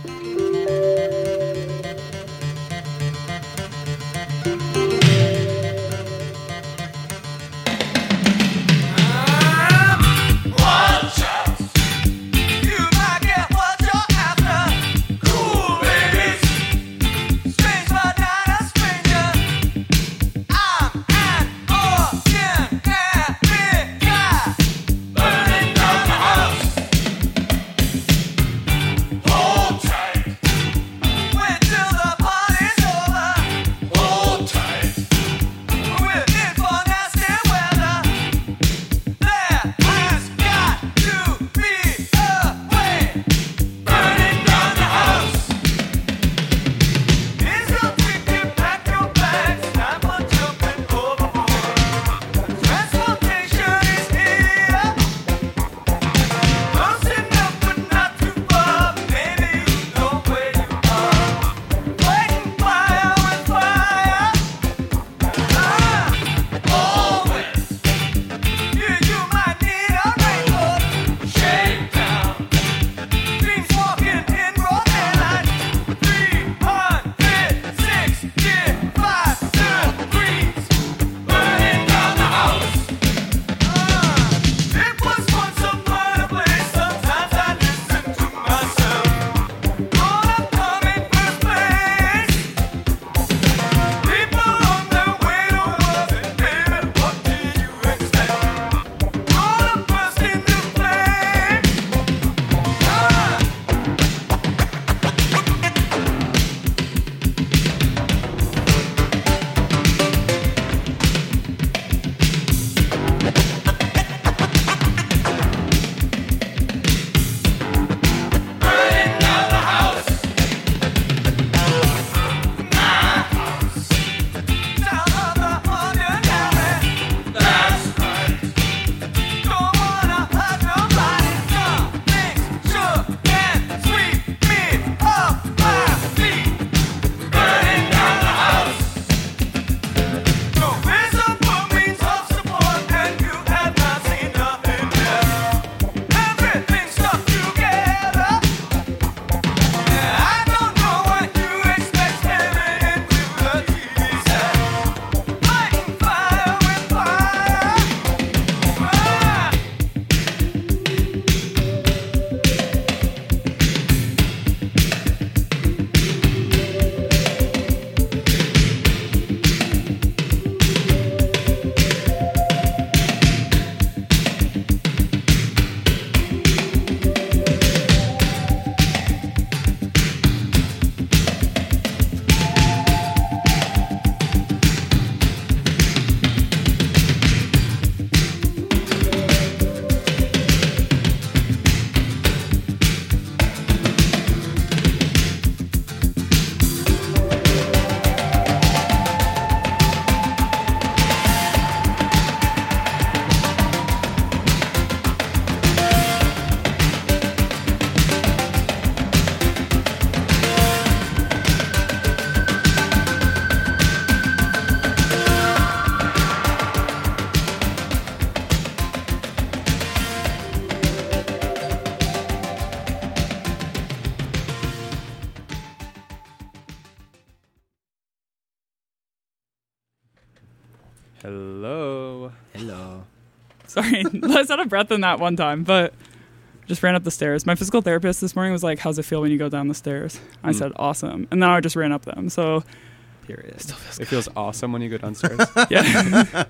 Hello. Hello. Sorry, I was out of breath in that one time, but just ran up the stairs. My physical therapist this morning was like, "How's it feel when you go down the stairs?" I said, "Awesome," and then I just ran up them. So, Period. still feels It feels awesome when you go downstairs. yeah.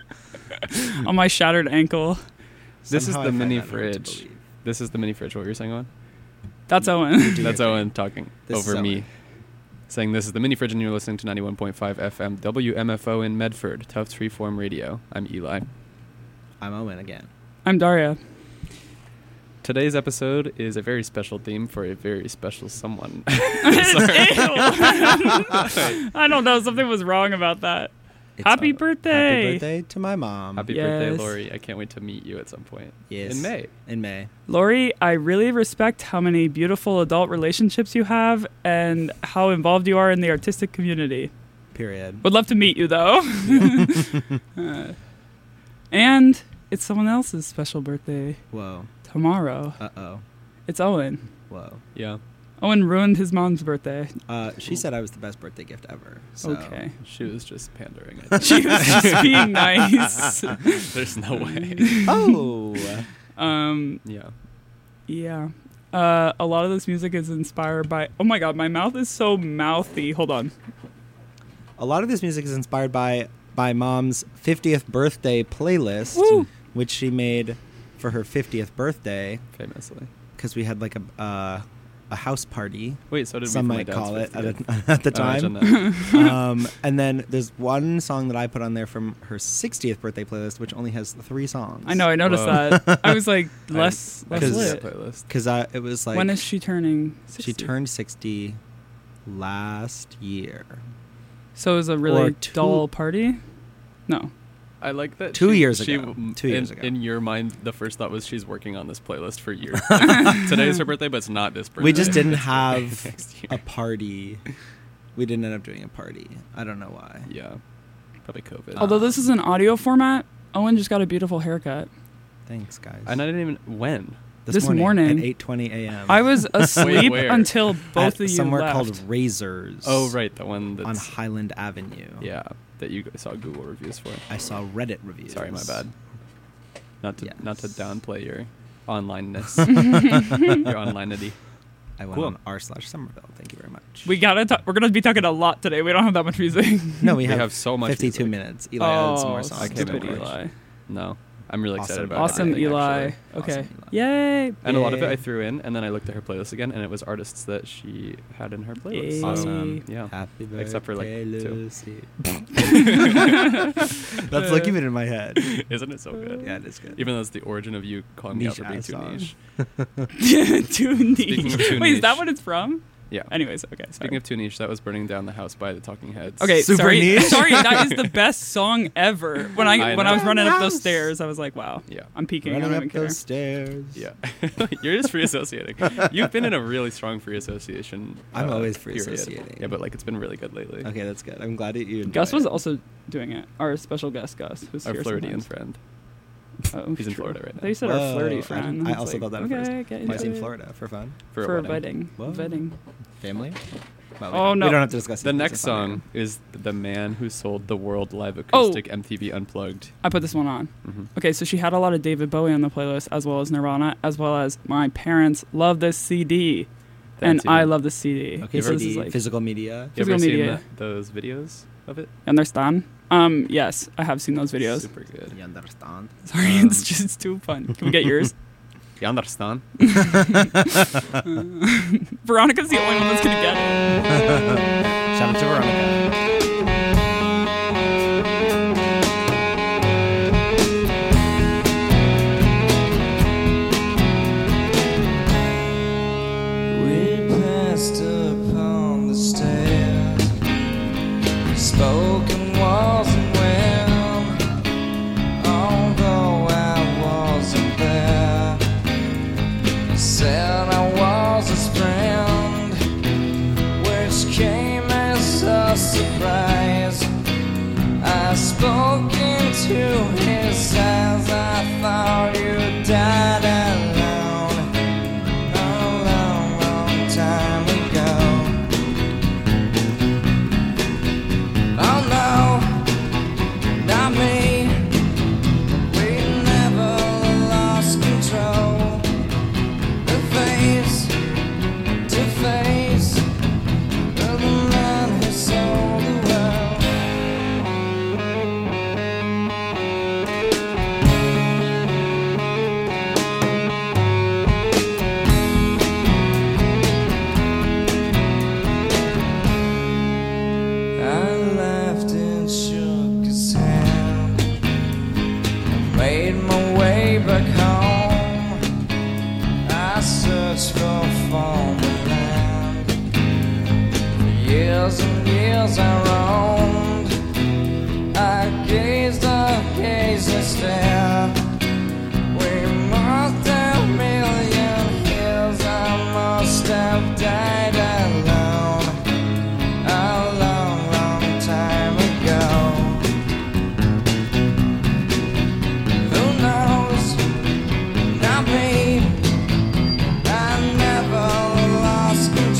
On my shattered ankle. This is Somehow the I find mini that hard to fridge. believe. This is the mini fridge. What were you saying, Owen? That's Owen. Do That's your Owen thing. talking This is over me. Owen. Saying this is the mini fridge and you're listening to 91.5 FM WMFO in Medford, Tufts Freeform Radio. I'm Eli. I'm Owen again. I'm Daria. Today's episode is a very special theme for a very special someone. Ew. I don't know. Something was wrong about that. It's Happy Happy birthday. birthday to my mom. Happy birthday, Yes. Lori. I can't wait to meet you at some point. Yes. In May. In May. Lori, I really respect how many beautiful adult relationships you have and how involved you are in the artistic community. Period. Would love to meet you, though. And it's someone else's special birthday Whoa. tomorrow. Uh-oh. It's Owen. Whoa. Yeah. Owen ruined his mom's birthday. She said I was the best birthday gift ever. So. Okay. She was just pandering. I think. She was just being nice. There's no way. Oh. Yeah. Yeah. A lot of this music is inspired by... Oh my god, my mouth is so mouthy. Hold on. A lot of this music is inspired by Mom's 50th birthday playlist, Woo! which she made for her 50th birthday Famously. because we had like a house party. Wait, so did Some we for my might dad's call it 50th? at the Imagine time. that. And then there's one song that I put on there from her 60th birthday playlist, which only has 3 songs. I know, I noticed Whoa. that. I was like, less I didn't see lit. that playlist. Because it was like... When is she turning 60? She turned 60 last year. So it was a really Or dull party? No. I like that. 2 years she, ago. 2 years ago. In your mind, the first thought was she's working on this playlist for years. Like, today is her birthday, but it's not this birthday. We just didn't It's have next year. a party. We didn't end up doing a party. I don't know why. Yeah, probably COVID. Although this is an audio format, Owen just got a beautiful haircut. Thanks, guys. and I didn't even when. This morning. at 8:20 a.m. I was asleep where? until both at of you somewhere left. called Razors. Oh, right, the one that's on Highland Avenue. Yeah, that you saw Google reviews for. I saw Reddit reviews. Sorry, my bad. Not to Yes. downplay your onlineness, your onlineity. I went Cool. on r/Somerville. Thank you very much. We're gonna be talking a lot today. We don't have that much music. no, we We have have so much 52 music. minutes. Eli added some more Oh, songs. I can't stupid remember. Eli. No, I'm really excited about Awesome everything, Eli. actually. Okay. Awesome Eli. Yay. And a lot of it Yay. I threw in, and then I looked at her playlist again, and it was artists that she had in her playlist. Yay. So, Awesome. yeah. Happy birthday, Except for, like, 2. Lucy. That's like even in my head. Isn't it so good? Yeah, it is good. Even though it's the origin of you calling me out for being Niche-ass too song. niche. Too Speaking niche. of too Wait, is that niche. what it's from? Yeah. Anyways, okay. Sorry. Speaking of too niche, that was Burning Down the House by the Talking Heads. Okay, Super sorry. niche. Sorry, that is the best song ever. When I I was know. running up those House. stairs, I was like, wow. Yeah. I'm peaking. I Running don't up even care. those stairs. Yeah. You're just free associating. You've been in a really strong free association. I'm always free period. associating. Yeah, but like it's been really good lately. Okay, that's good. I'm glad that you enjoy Gus was it. also doing it. Our special guest, Gus, who's Our here Floridian sometimes. friend. Oh, He's in true. Florida right now. They said Whoa, our flirty friend. I It's also like, thought that okay, at first. get Why is he in into it. Florida? For fun? For a wedding. wedding. Whoa. Wedding. Family? Well, Oh, no. We don't have to discuss it. The It's next a fun song is The Man Who Sold the World Live Oh. Acoustic MTV Unplugged. I put this one on. Mhm. Okay, so she had a lot of David Bowie on the playlist, as well as Nirvana, as well as my parents love this CD, and That's I even- love this CD. area. Okay, so so this is like physical media. You ever Physical seen media. those videos of it? Understand? Yes, I have seen those videos. Super good. You understand? Sorry, it's just too fun. Can we get yours? You understand? Veronica's the only one that's gonna get it. Shout out to Veronica. We passed upon the stairs, spoken wasn't well, although I wasn't there. Said I was his friend, which came as a surprise. I spoke into his eyes, I thought you died alone a long, long time ago. Oh no, not me. We never lost control. The face to face of the man who sold the world. I laughed and shook his hand. I made my way back home. I searched for former land. For years and years I roamed. I gazed and stared. We must have million years. I must have died alone a long, long time ago. Who knows? Not me. I never lost control.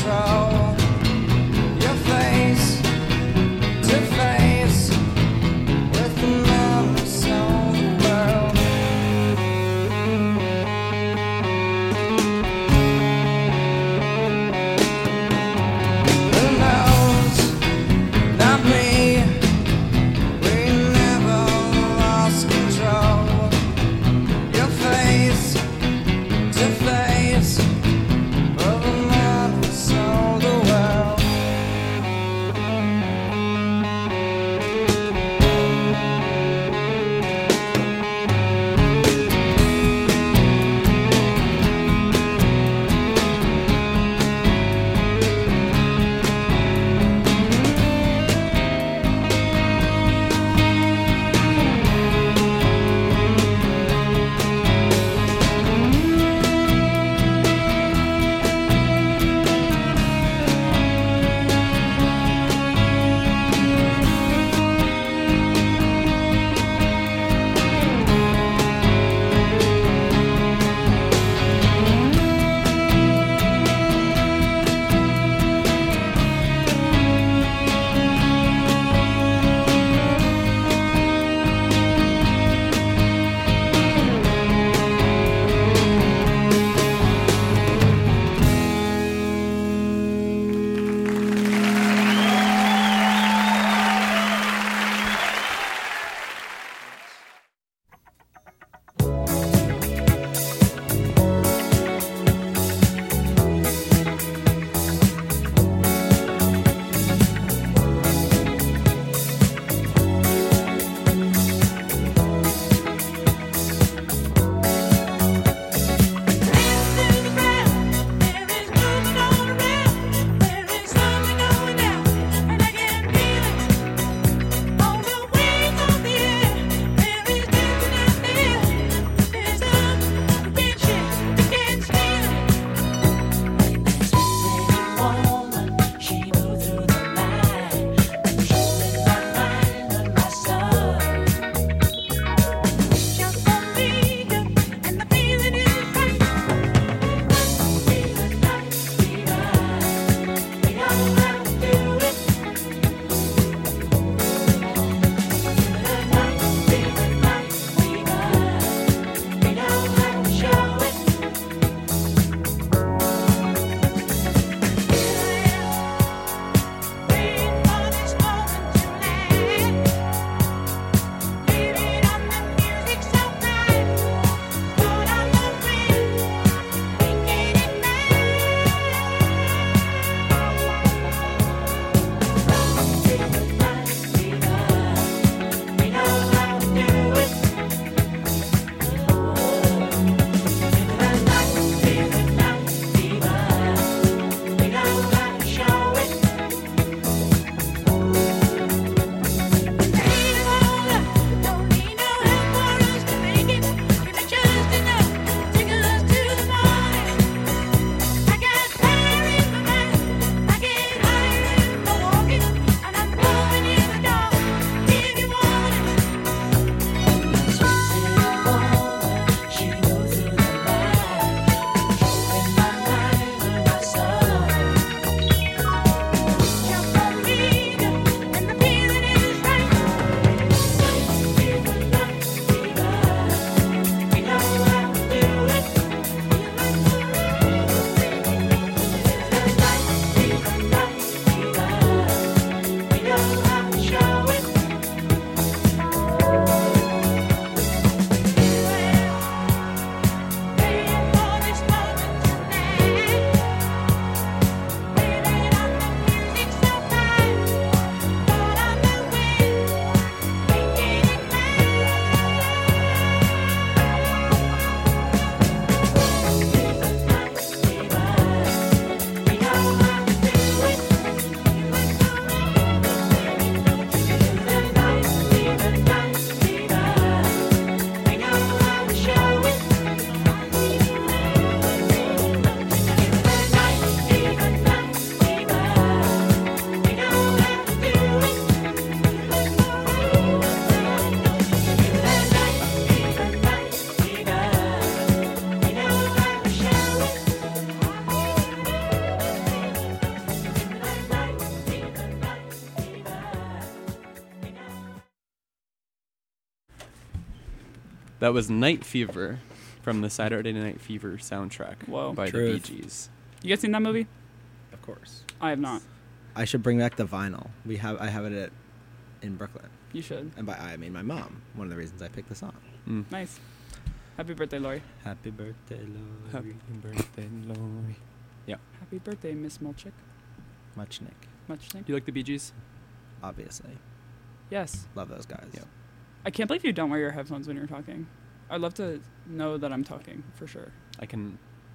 That was Night Fever from the Saturday Night Fever soundtrack Whoa. by Truth. the Bee Gees. You guys seen that movie? Of course. I have not. I should bring back the vinyl. I have it in Brooklyn. You should. And by I mean my mom. One of the reasons I picked the song. Mm. Nice. Happy birthday, Lori. Happy birthday, Lori. Happy birthday, Lori. Yeah. Happy birthday, Miss Molchik. Much Nick. Much thank You like the Bee Gees? Obviously. Yes. Love those guys. Yeah. I can't believe you don't wear your headphones when you're talking. I'd love to know that I'm talking for sure. I can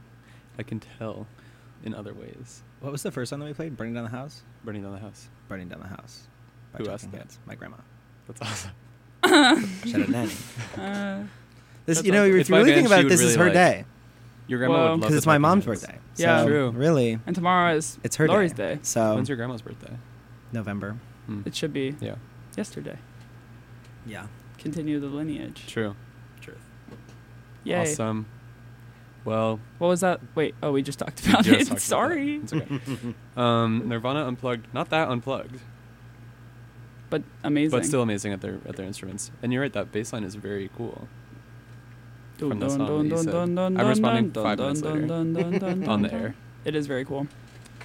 tell in other ways. What was the first song that we played? Burning Down the House? Burning Down the House. Burning Down the House. By Who Talking asked that? Heads. My grandma. That's awesome. Shout out Nanny. That's This, awesome. if you It's by really a band think about she it, would this is really her like. day. Your grandma Well, would love Because the it's my Talking mom's Heads. birthday. Yeah. So True. really, And tomorrow is it's her Lori's day. day. So When's your grandma's birthday? November. Hmm. It should be Yeah. yesterday. Yeah. Continue the lineage. True. Truth. Yay. Awesome. Well, What was that? Wait. Oh, we just talked about just it. talked about Sorry. that. It's okay. Nirvana Unplugged. Not that unplugged, But amazing. but still amazing at their instruments. And you're right. That bass line is very cool. From the song that you said. I'm responding 5 minutes later on the air. It is very cool.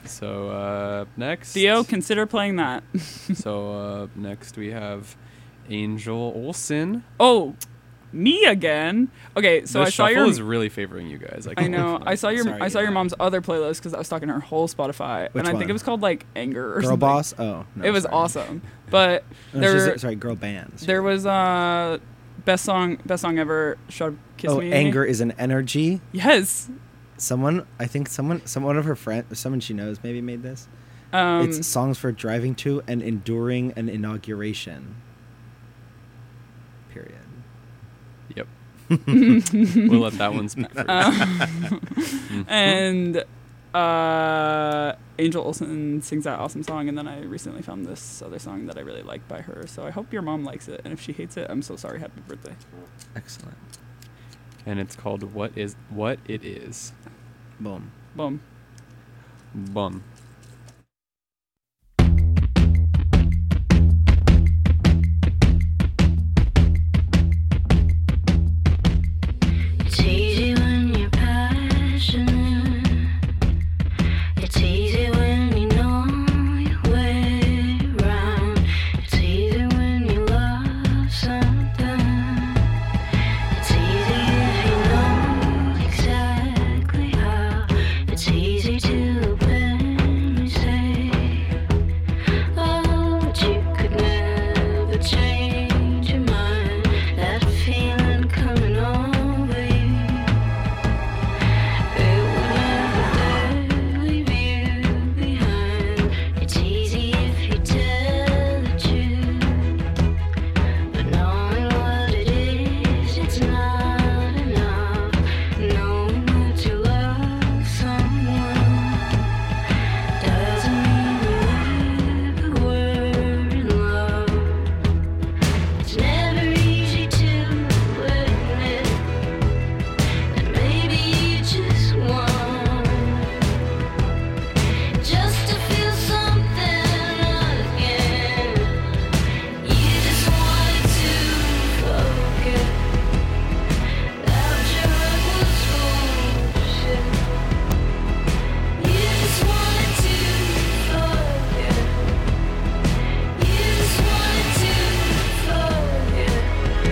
So next, Theo, consider playing that. So next we have Angel Olsen. Oh, me again. Okay, so the I saw shuffle your. is really favoring you guys. I know. I saw your. Sorry, I saw your yeah. mom's other playlist because I was stalking her whole Spotify, Which and I think one? it was called like Anger or Girl something. Boss? Oh, no. It was sorry. awesome, but No, there, sorry, Girl Bands. there was best song ever. Shut Up, Kiss Oh, Me. Anger is an Energy. Yes. Someone of her friends, someone she knows maybe made this. It's songs for driving to and enduring an inauguration. Period. Yep. We'll let that one speak for you. And Angel Olsen sings that awesome song, and then I recently found this other song that I really like by her. So I hope your mom likes it, and if she hates it, I'm so sorry. Happy birthday. Excellent. And it's called What It Is. Boom. Boom. Bum. It's easy when you're passionate. It's easy when you know your way around. It's easy when you love something. It's easy if you know exactly how. It's easy to openly say, oh, but you could never change your mind. That feeling coming over you, it would never leave you behind. It's easy if you tell the truth, but knowing what it is, it's not enough. Knowing that you love someone doesn't mean you ever were in love. It's never easy to admit that maybe you just want just to feel something again. You just wanted to forget that your heart was full of shit. You just wanted to forget. You just wanted to forget.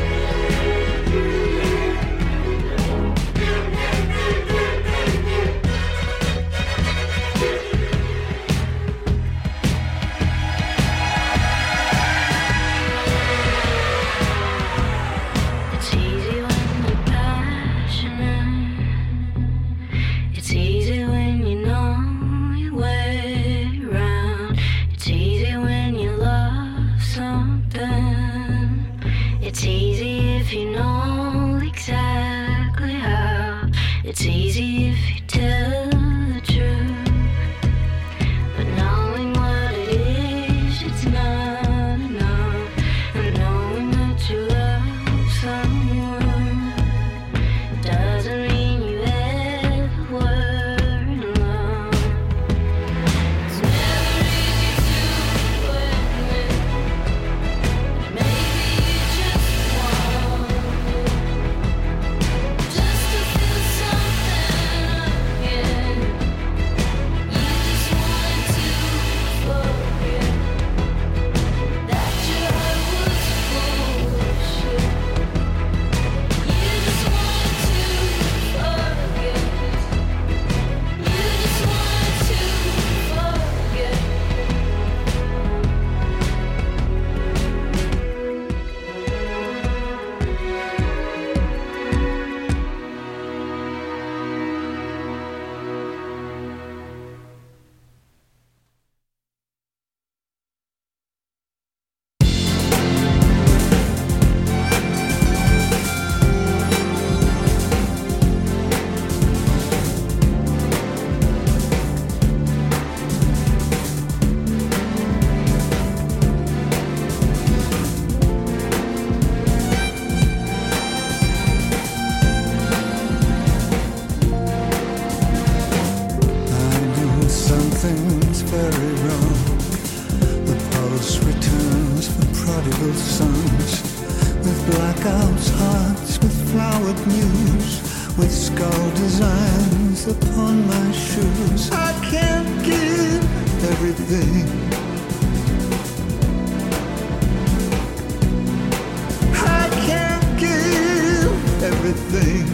It's easy when you're passionate. It's easy when you know your way around. It's easy when you love something. It's easy if you know exactly how. It's easy if you tell the truth, but knowing what it is, it's not enough. And knowing that you love someone doesn't mean you ever were in love. It's never easy to admit that maybe you just want something's very wrong. The pulse returns for prodigal sons, with blackouts, hearts, with flowered news, with skull designs upon my shoes. I can't give everything. I can't give everything.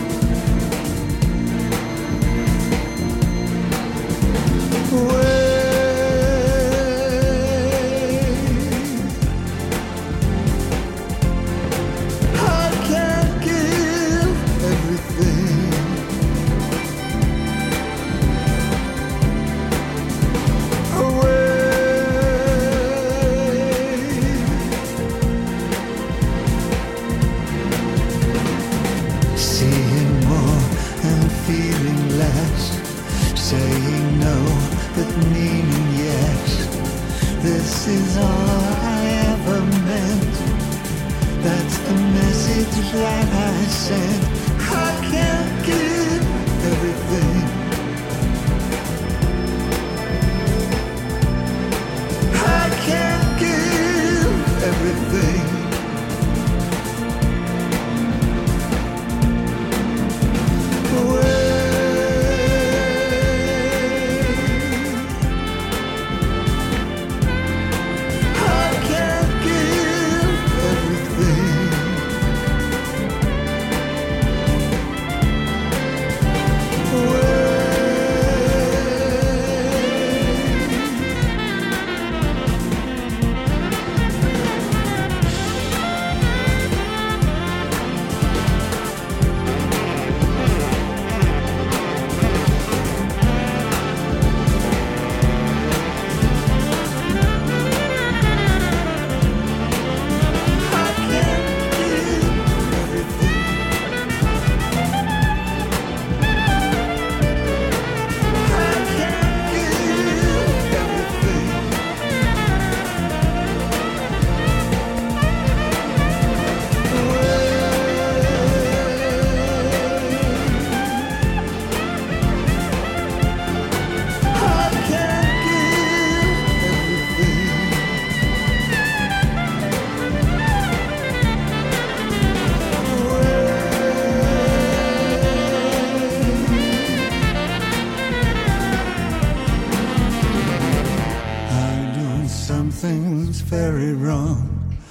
Something's very wrong.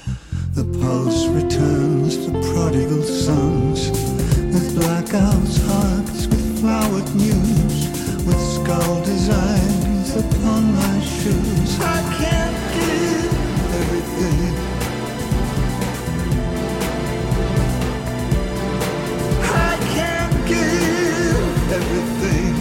The pulse returns to prodigal sons, with blackouts, hearts, with flowered news, with skull designs upon my shoes. I can't give everything. I can't give everything.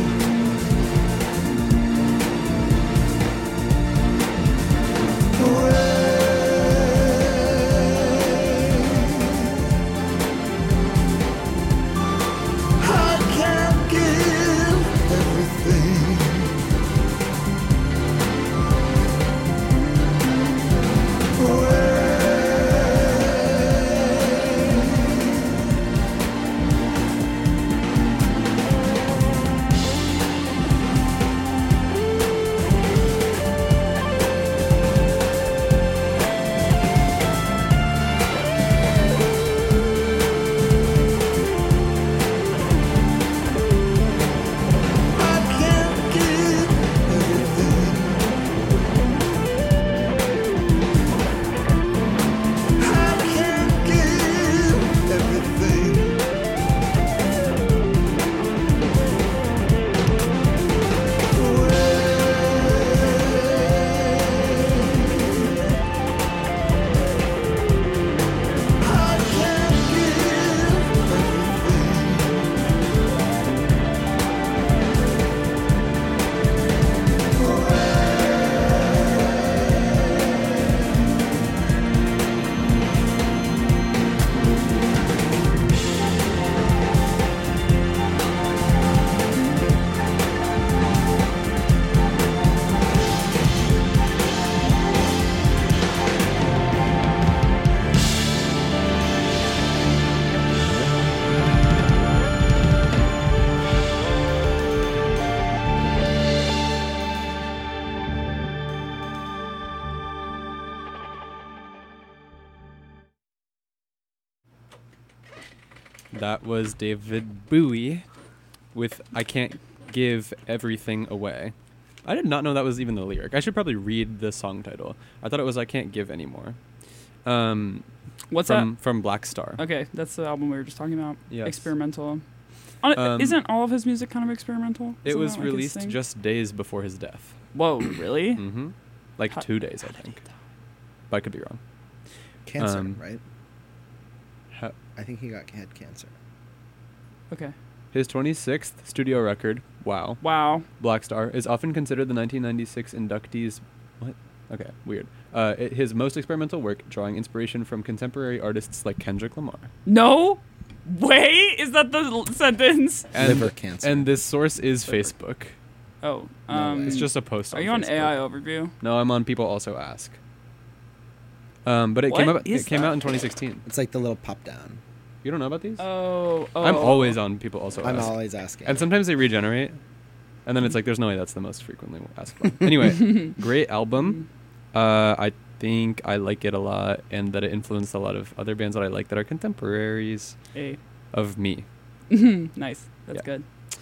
That was David Bowie with I Can't Give Everything Away. I did not know that was even the lyric. I should probably read the song title. I thought it was I Can't Give Anymore. What's that? From Black Star. Okay, that's the album we were just talking about. Yes. Experimental. Isn't all of his music kind of experimental? It was released just days before his death. Whoa, really? Mm-hmm. Like 2 days, I think. But I could be wrong. Cancer, right? I think he had cancer. Okay. His 26th studio record, Wow, Black Star, is often considered the 1996 inductees... What? Okay, weird. His most experimental work, drawing inspiration from contemporary artists like Kendrick Lamar. No way! Is that the sentence? Liver cancer. And this source is Facebook. Oh. It's just a post on Are you on Facebook. AI Overview? No, I'm on People Also Ask. But it came out in 2016. It's like the little pop down. You don't know about these? Oh. I'm always on People Also Ask. I'm always asking. And sometimes they regenerate. And then it's like, there's no way that's the most frequently asked one. Anyway, great album. I think I like it a lot, and that it influenced a lot of other bands that I like that are contemporaries of me. Nice. That's good.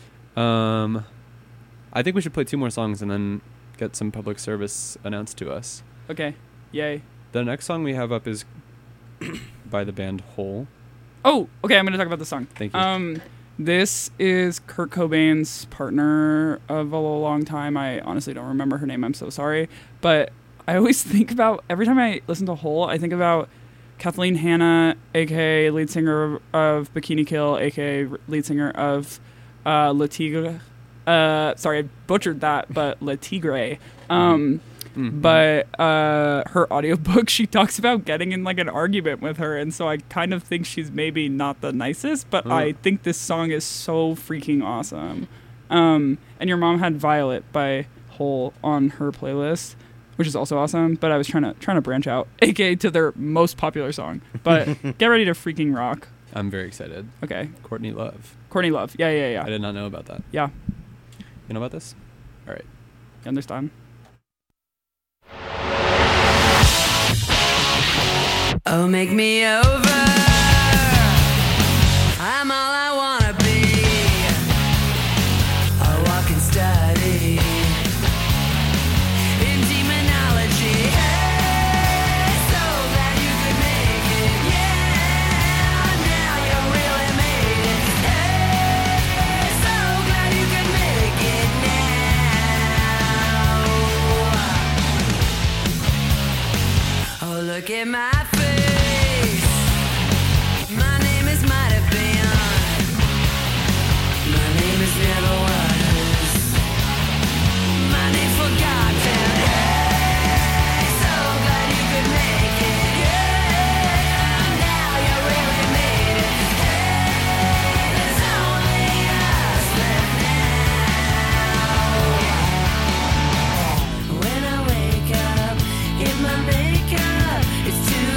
I think we should play 2 more songs and then get some public service announced to us. Okay. Yay. The next song we have up is by the band Hole. Oh, okay. I'm going to talk about the song. Thank you. This is Kurt Cobain's partner of a long time. I honestly don't remember her name. I'm so sorry. But I always think about, every time I listen to Hole, I think about Kathleen Hanna, a.k.a. lead singer of Bikini Kill, a.k.a. lead singer of Le Tigre. Sorry, I butchered that, but Le Tigre. But her audiobook, she talks about getting in like an argument with her, and so I kind of think she's maybe not the nicest, but I think this song is so freaking awesome. And Your Mom Had Violet by Hole on her playlist, which is also awesome, but I was trying to branch out, aka to their most popular song. But get ready to freaking rock. I'm very excited. Okay. Courtney Love. Yeah. I did not know about that. Yeah. You know about this? All right. You understand? Oh, make me over. I'm all I wanna be. A walking study in demonology. Hey, so glad you could make it. Yeah, now you really made it. Hey, so glad you could make it now. Oh, look at my it's too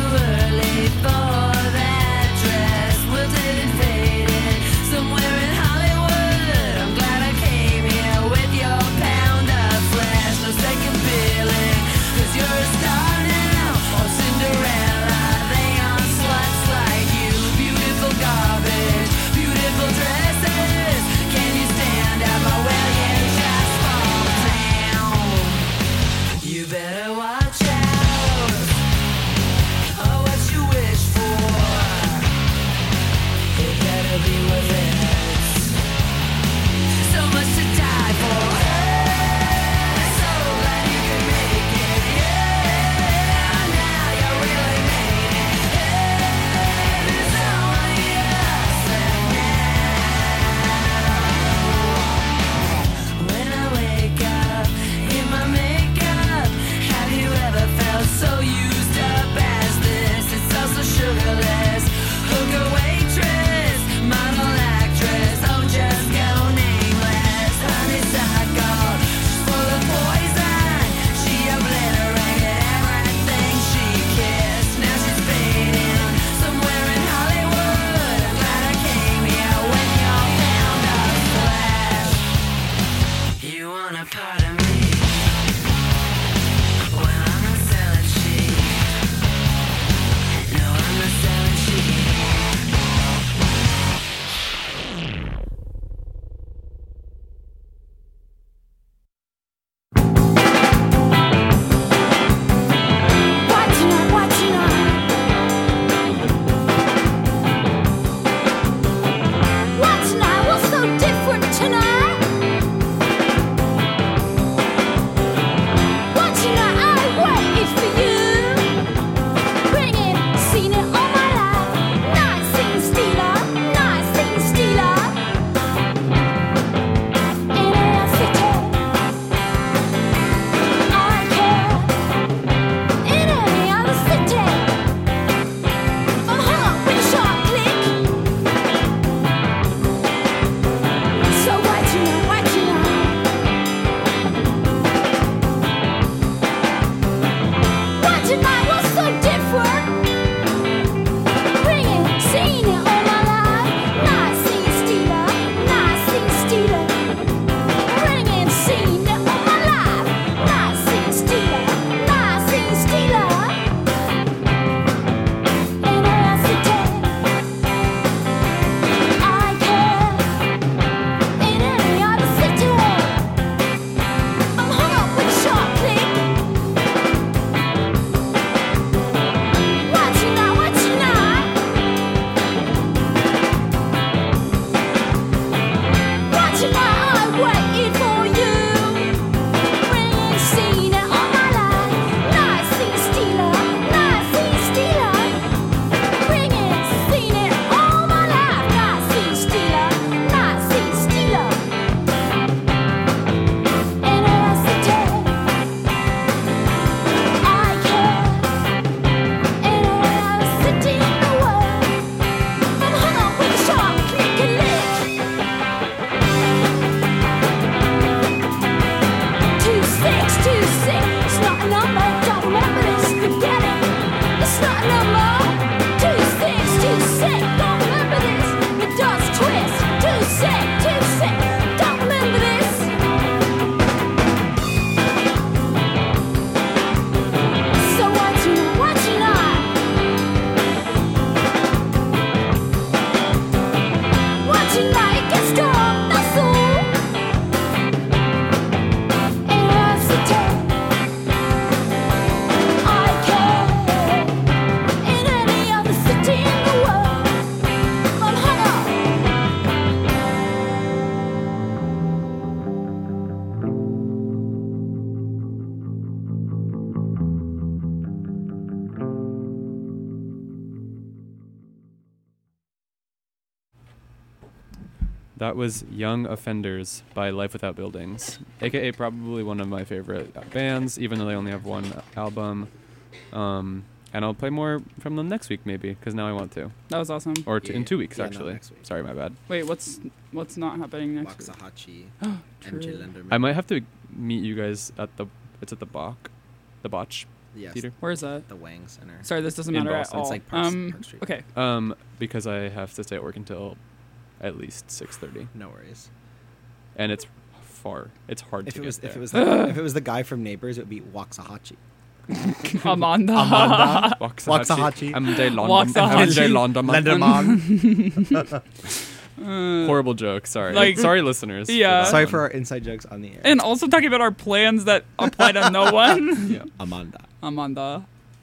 That was Young Offenders by Life Without Buildings, aka probably one of my favorite bands, even though they only have one album. And I'll play more from them next week, maybe, because now I want to. That was awesome. Or in 2 weeks, Yeah, no, actually. next week. Sorry, my bad. Wait, what's not happening next week? Waxahachie, True. MJ Lenderman. I might have to meet you guys at the Botch Yes, Theater. Where is that? the Wang Center. Sorry, this doesn't In matter Boston. at It's all. like Park Street. Okay. Because I have to stay at work until at least 6:30, No worries. and it's far. It's hard If to it get was there. if it was the guy from Neighbors, it would be Waxahachie. Amanda. Waxahachie. MJ London. Waxahachie. Lenderman. Horrible joke. Sorry. Like- Sorry, listeners. Yeah. that Sorry one. for our inside jokes on the air. And also talking about our plans that apply to no one. Yeah. Amanda. Amanda.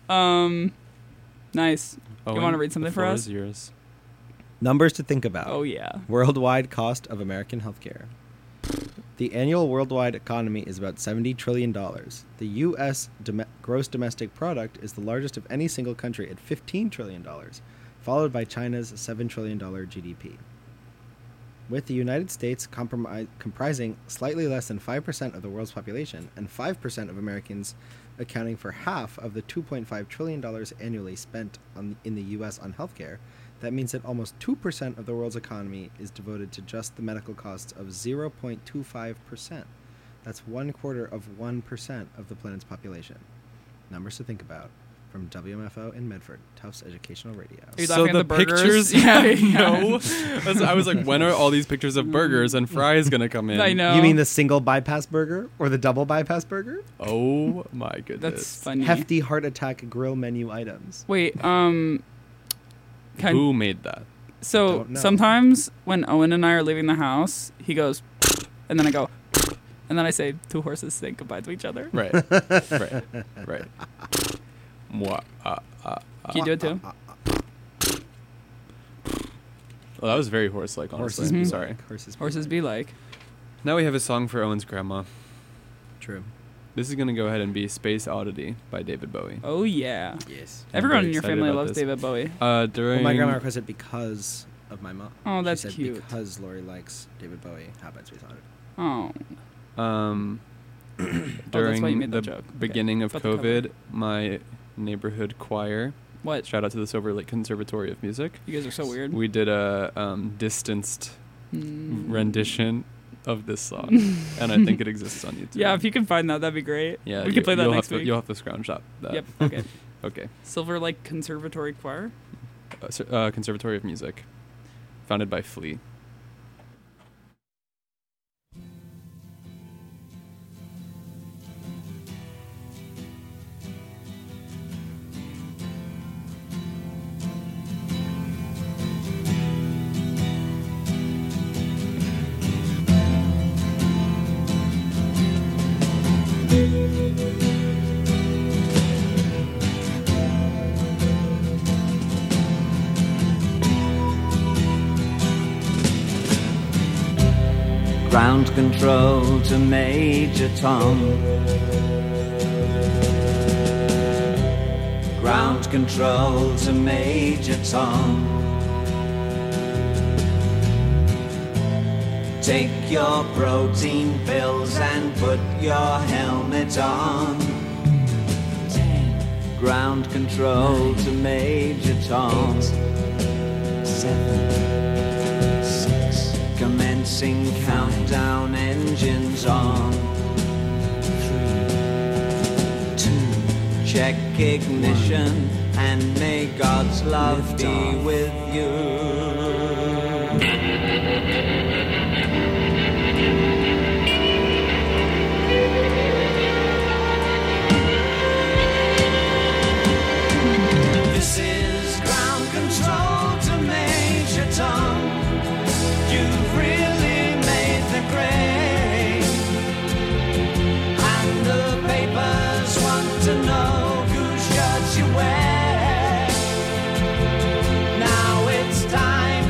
Nice. Owen, wanna read something the for floor us? is yours. Numbers to think about. Oh yeah. Worldwide cost of American healthcare. The annual worldwide economy is about $70 trillion. The U.S. gross domestic product is the largest of any single country at $15 trillion, followed by China's $7 trillion GDP. With the United States comprising slightly less than 5% of the world's population and 5% of Americans accounting for half of the $2.5 trillion annually spent in the U.S. on healthcare, that means that almost 2% of the world's economy is devoted to just the medical costs of 0.25%. That's 1/4 of the planet's population. Numbers to think about. From WMFO in Medford, Tufts Educational Radio. Are you laughing at the burgers? pictures, Yeah, no. I was like, when are all these pictures of burgers and fries gonna come in? I know. You mean the single bypass burger or the double bypass burger? Oh my goodness. That's funny. Hefty heart attack grill menu items. Wait. Who made that? So Don't know. sometimes when Owen and I are leaving the house, he goes, and then I go, and then I say, two horses say goodbye to each other. Right. Right. Mwah, Can you do it too? Well, that was very horse-like, honestly. Horses be Sorry. like, horses. Horses be like. Now we have a song for Owen's grandma. True. This is gonna go ahead and be "Space Oddity" by David Bowie. Oh yeah. Yes. I'm Everyone very in your excited family about loves this. David Bowie. During Well, my grandma requested because of my mom. Oh, that's she said cute. Because Lori likes David Bowie. How about Space Oddity? Oh. during why you made the that joke. Okay. beginning of About the cover. COVID, my neighborhood choir, What? shout out to the Silver Lake Conservatory of Music, You guys are so weird. we did a distanced Mm. rendition of this song, and I think it exists on YouTube. Yeah, if you can find that, that'd be great. Yeah, we could play that you'll next have to, week. You'll have to scroungeshot that. Yep. Okay. Okay. Silver Lake Conservatory Choir. Conservatory of Music, founded by Flea. Ground control to Major Tom. Ground control to Major Tom. Take your protein pills and put your helmet on. Ground control to Major Tom. 7, 6. Commencing countdown, engines on. 3, 2. Check ignition and may God's love be with you. This is ground control to Major Tom. You've really made the grade, and the papers want to know whose shirts you wear. Now it's time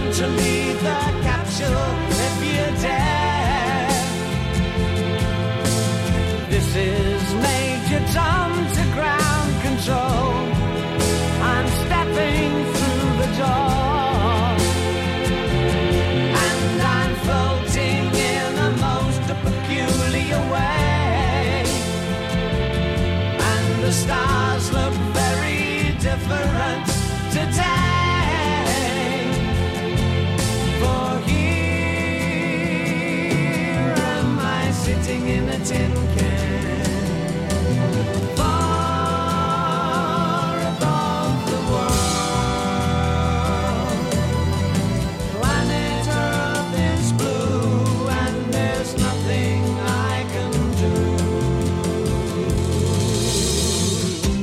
stars look very different today. For here am I sitting in a tin can, far above the world. Planet Earth is blue and there's nothing I can do.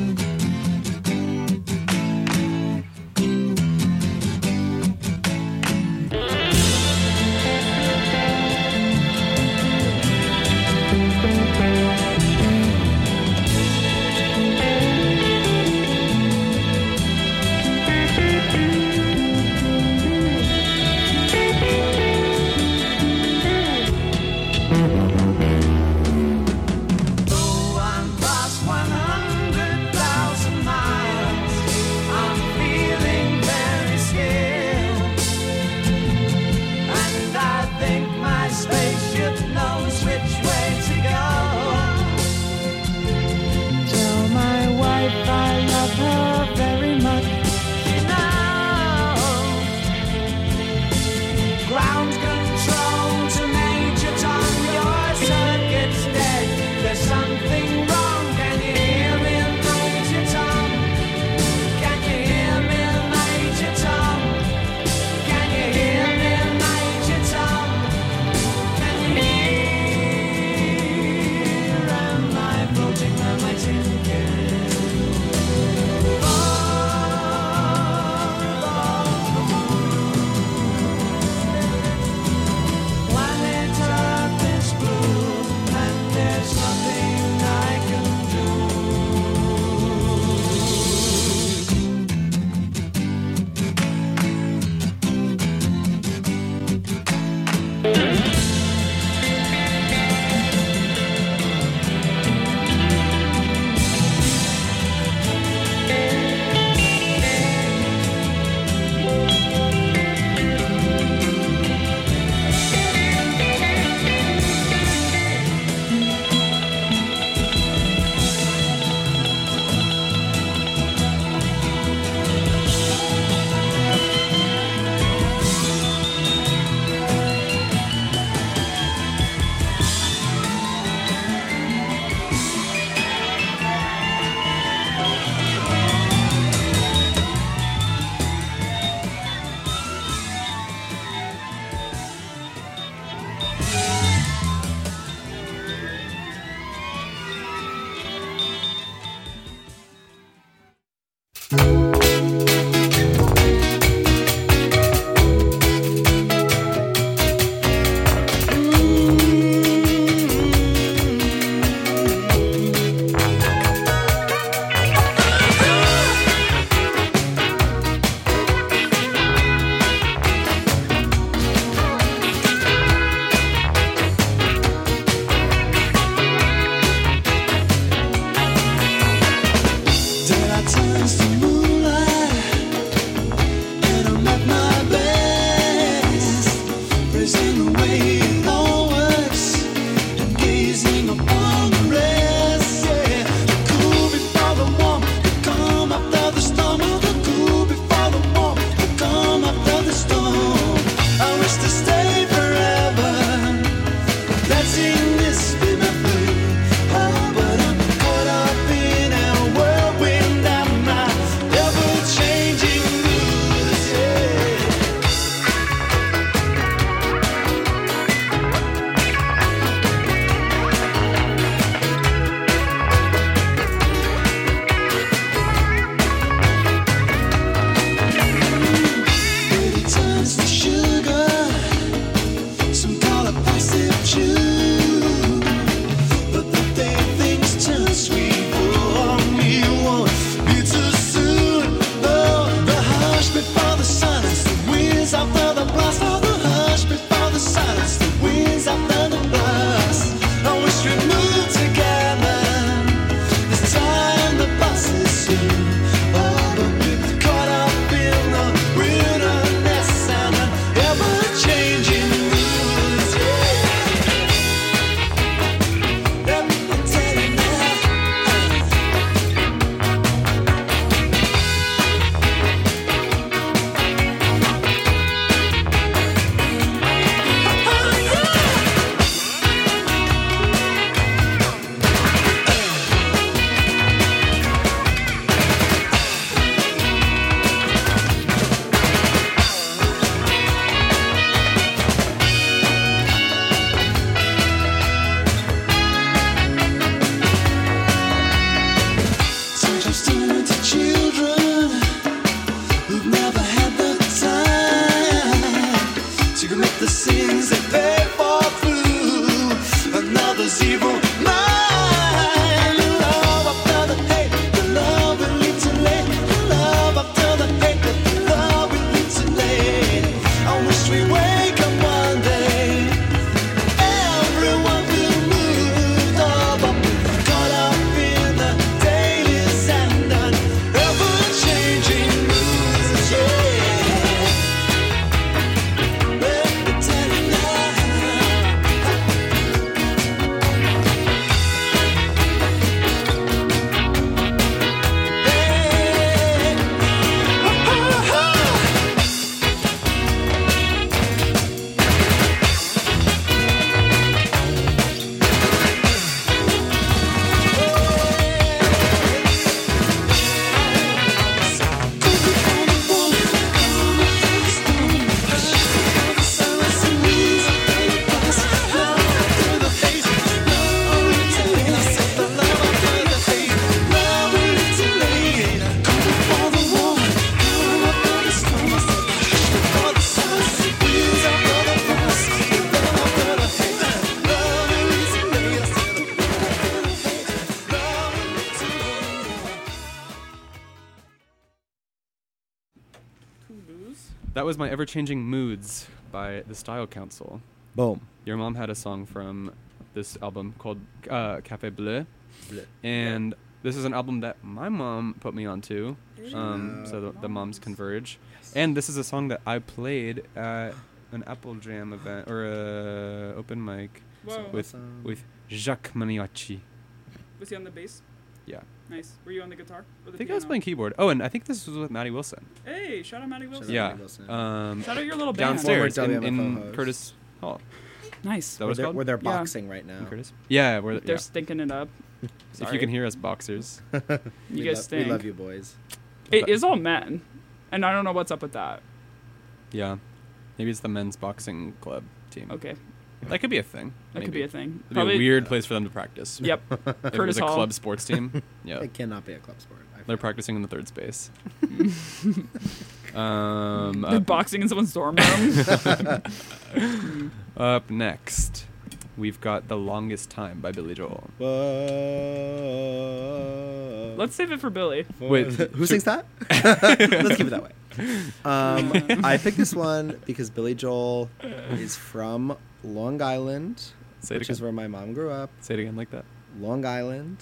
Nice. That was my ever-changing moods by the Style Council. Boom. Your mom had a song from this album called Café Bleu, and this is an album that my mom put me onto. So the moms converge, and this is a song that I played at an Apple Jam event or a open mic Whoa. with Jacques Maniaci. Was he on the bass? Yeah, Nice. Were you on the guitar? Or the I think I was piano? playing keyboard. Oh, and I think this was with Maddie Wilson. Hey, shout out Maddie Wilson. Shout out Yeah, Maddie Wilson. Shout out your little band. downstairs Former in WMFO host. Curtis Hall. Nice. That was Where called? they're Yeah. boxing right now. In Curtis. Yeah, we're They're yeah. stinking it up. If you can hear us boxers. You we guys we stink. love you, boys. It is all men, and I don't know what's up with that. Yeah, maybe it's the men's boxing club team. Okay, That could be a thing. that could be a thing. It'd be a weird place for them to practice. Yep. If it Curtis was a Hall. club sports team. Yeah, It cannot be a club sport. I they're feel. practicing in the third space. They're boxing in someone's dorm room. Up next, we've got "The Longest Time" by Billy Joel. Whoa. Let's save it for Billy. Wait, Who sings that? Let's keep it that way. I picked this one because Billy Joel is from Long Island, Say it which is again. where my mom grew up. Say it again like that. Long Island.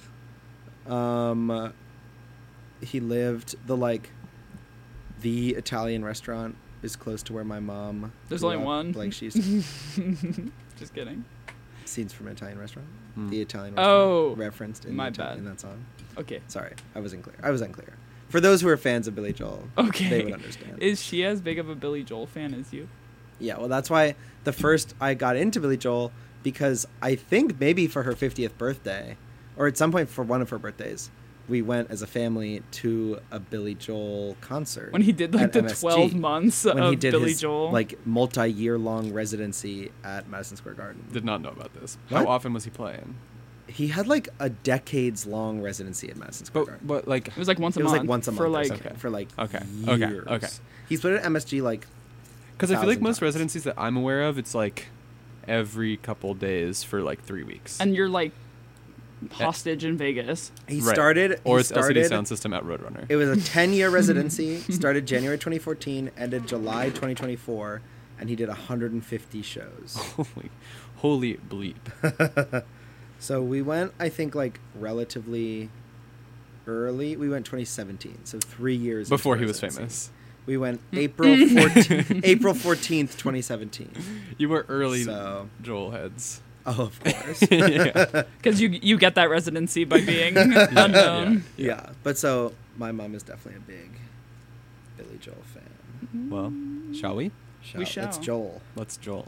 He lived the Italian restaurant is close to where my mom. There's grew only up. one. Like she's to Just kidding. scenes from an Italian restaurant. Hmm. The Italian restaurant Oh, referenced in, my the bad. in that song. Okay. Sorry, I was unclear. For those who are fans of Billy Joel, Okay. they would understand. Is she as big of a Billy Joel fan as you? Yeah, well, that's why the first I got into Billy Joel, because I think maybe for her 50th birthday, or at some point for one of her birthdays, we went as a family to a Billy Joel concert. When he did like at the MSG. 12 months When of he did Billy his, Joel. like multi-year long residency at Madison Square Garden. Did not know about this. What? How often was he playing? He had like a decades-long residency at Madison Square Garden. But like, it was like once a It was month. like once a month for or like something, for like Okay, years. okay. He's played at MSG like because I feel like 1,000 most times. residencies that I'm aware of, it's like every couple days for like 3 weeks. and you're like hostage in Vegas. he Right. started. Or he it's LCD started, Sound System at Roadrunner. It was a 10-year residency. Started January 2014, ended July 2024, and he did 150 shows. Holy bleep. So we went, I think, like relatively early. We went 2017, so 3 years into Before he was residency. famous. We went April 14th, 2017. You were early So- Joel heads. Oh, of course. Yeah. Because you get that residency by being unknown. Yeah, but so my mom is definitely a big Billy Joel fan. Well, shall we? We shall. It's Joel. Let's Joel.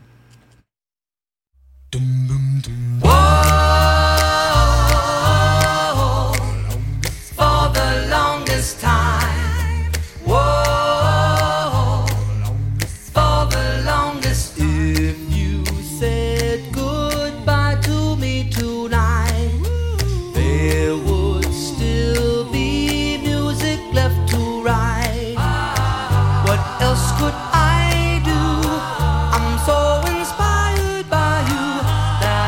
Whoa, for the longest time. Whoa, for the longest time. If you said goodbye to me tonight, there would still be music left to write. What else could I do? I'm so inspired by you that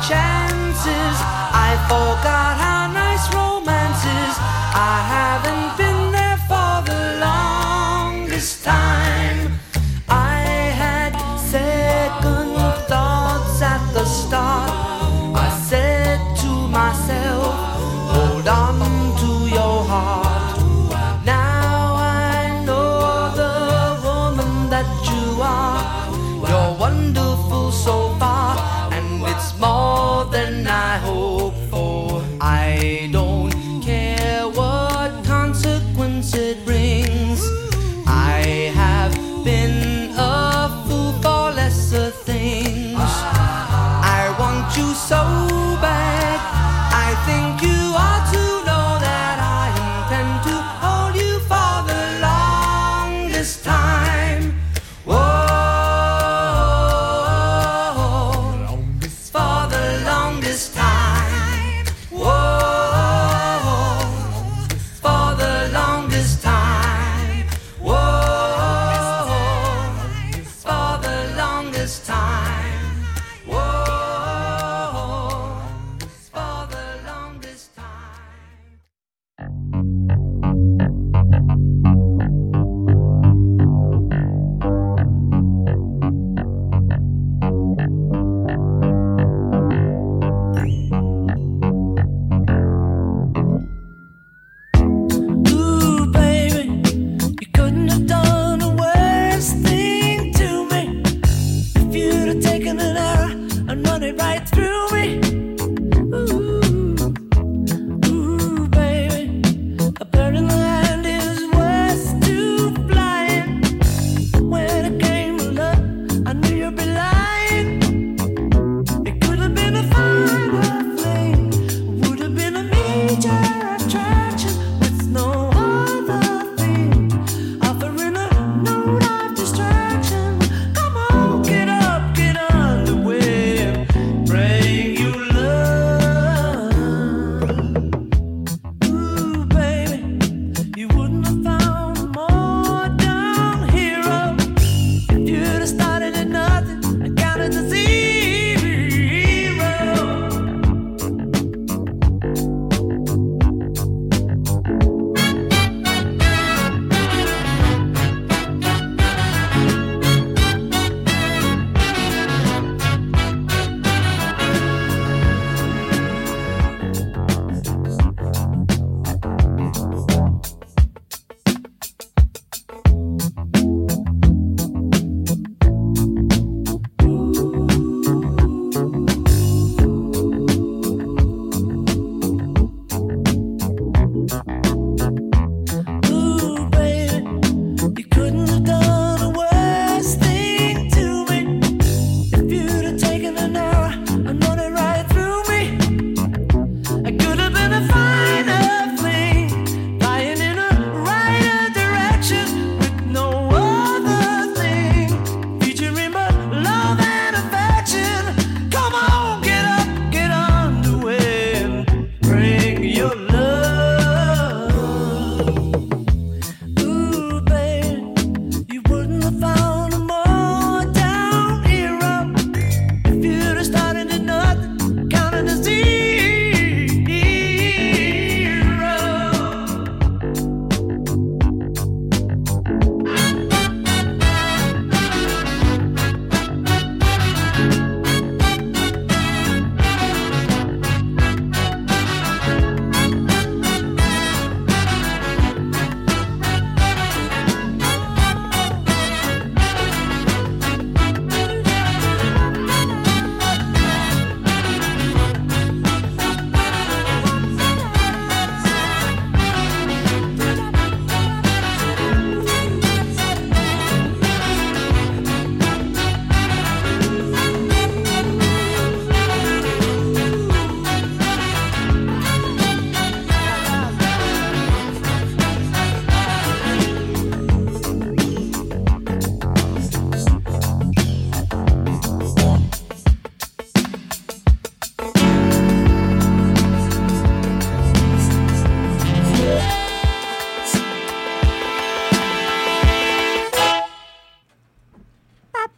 chances. I forgot how nice romance is. I haven't been there for the longest time. I had second thoughts at the start. I said to myself, hold on to your heart. Now I know the woman that you are. You're wonderful so far, and it's more than I hoped for. I don't care what consequence it brings. I have been a fool for lesser things. I want you so bad. I think you ought to know that I intend to hold you for the longest time. Whoa.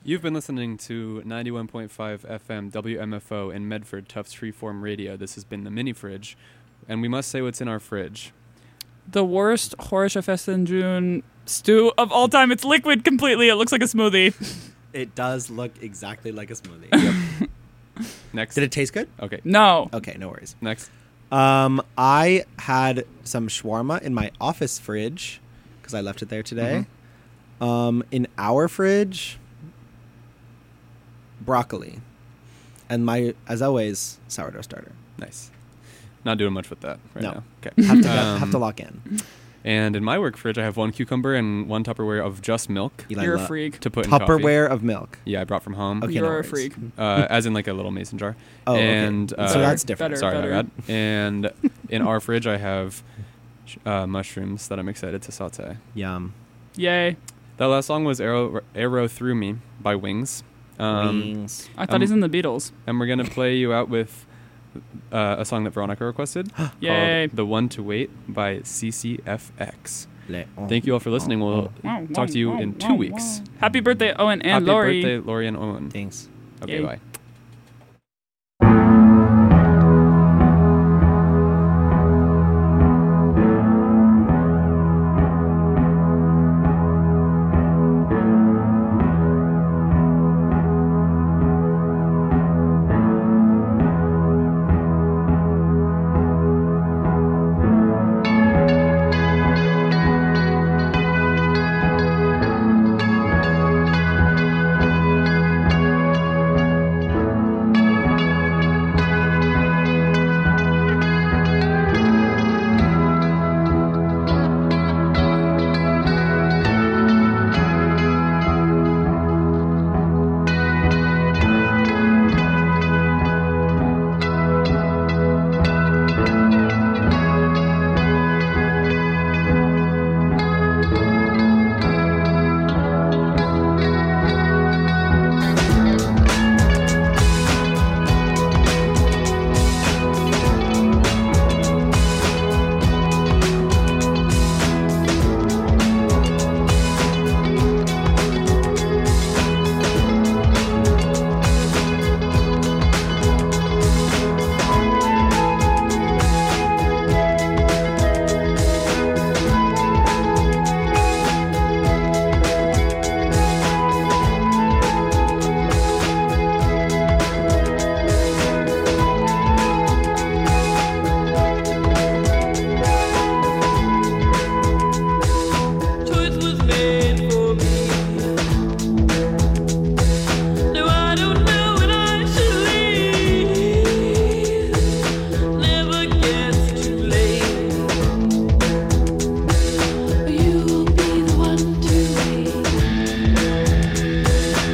You've been listening to 91.5 FM WMFO in Medford, Tufts Freeform Radio. This has been the Mini Fridge, and we must say what's in our fridge. The worst Horisha Festenjun stew of all time. It's liquid completely. It looks like a smoothie. It does look exactly like a smoothie. Next. Did it taste good? Okay. No. Okay, no worries. Next. I had some shawarma in my office fridge because I left it there today. In our fridge, broccoli, and my, as always, sourdough starter. Nice. Not doing much with that right No. now. Okay. Have to lock in. And in my work fridge, I have 1 cucumber and 1 Tupperware of just milk Eli, You're a lo- freak. to put in coffee. Tupperware of milk. Yeah, I brought from home. Okay, You're no a worries. freak. As in like a little mason jar. Oh, and, okay. So that's different. Better. Sorry, my bad. And in our fridge, I have mushrooms that I'm excited to saute. Yum. Yay. That last song was Arrow Through Me by Wings. Wings. I thought he's in the Beatles. And we're going to play you out with a song that Veronica requested Yay. called The One to Wait by CCFX. Le- Thank you all for listening. We'll talk to you in 2 weeks. Happy birthday, Owen and Happy Lori. birthday, Lori and Owen. Thanks. Okay, Yay. bye.